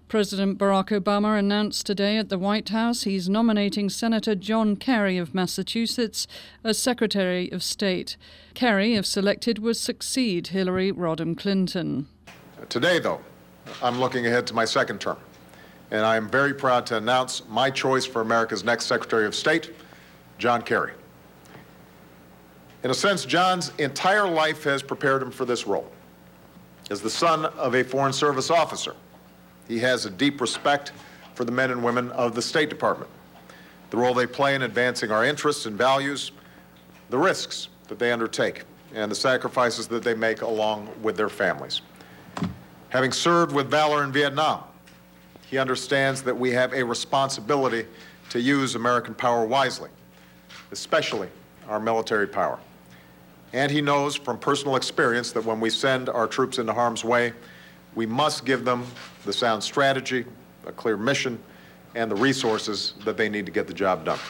President Barack Obama announced today at the White House he's nominating Senator John Kerry of Massachusetts as Secretary of State. Kerry, if selected, would succeed Hillary Rodham Clinton. Today, though, I'm looking ahead to my second term, and I am very proud to announce my choice for America's next Secretary of State, John Kerry. In a sense, John's entire life has prepared him for this role. As the son of a Foreign Service officer, he has a deep respect for the men and women of the State Department, the role they play in advancing our interests and values, the risks that they undertake, and the sacrifices that they make along with their families. Having served with valor in Vietnam, he understands that we have a responsibility to use American power wisely, especially our military power. And he knows from personal experience that when we send our troops into harm's way, we must give them the sound strategy, a clear mission, and the resources that they need to get the job done.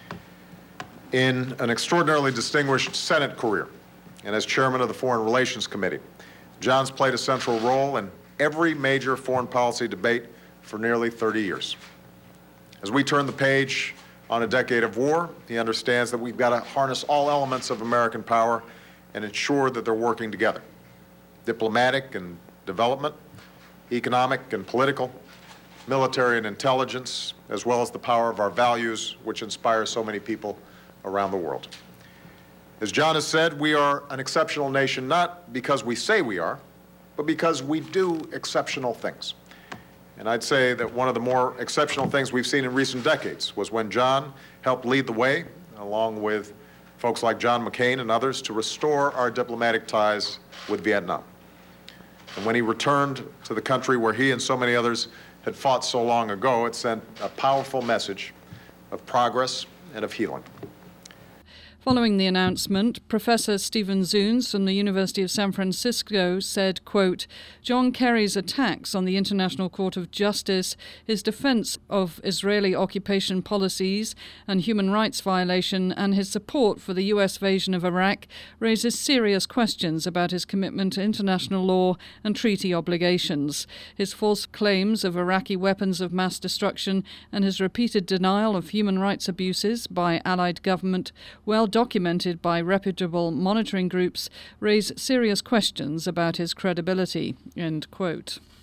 In an extraordinarily distinguished Senate career, and as chairman of the Foreign Relations Committee, John's played a central role in every major foreign policy debate for nearly 30 years. As we turn the page on a decade of war, he understands that we've got to harness all elements of American power and ensure that they're working together. Diplomatic and development, economic and political, military and intelligence, as well as the power of our values, which inspire so many people around the world. As John has said, we are an exceptional nation not because we say we are, but because we do exceptional things. And I'd say that one of the more exceptional things we've seen in recent decades was when John helped lead the way, along with folks like John McCain and others, to restore our diplomatic ties with Vietnam. And when he returned to the country where he and so many others had fought so long ago, it sent a powerful message of progress and of healing. Following the announcement, Professor Stephen Zunes from the University of San Francisco said, quote, John Kerry's attacks on the International Court of Justice, his defense of Israeli occupation policies and human rights violation, and his support for the U.S. invasion of Iraq raises serious questions about his commitment to international law and treaty obligations. His false claims of Iraqi weapons of mass destruction and his repeated denial of human rights abuses by Allied government, well documented by reputable monitoring groups, raise serious questions about his credibility, end quote.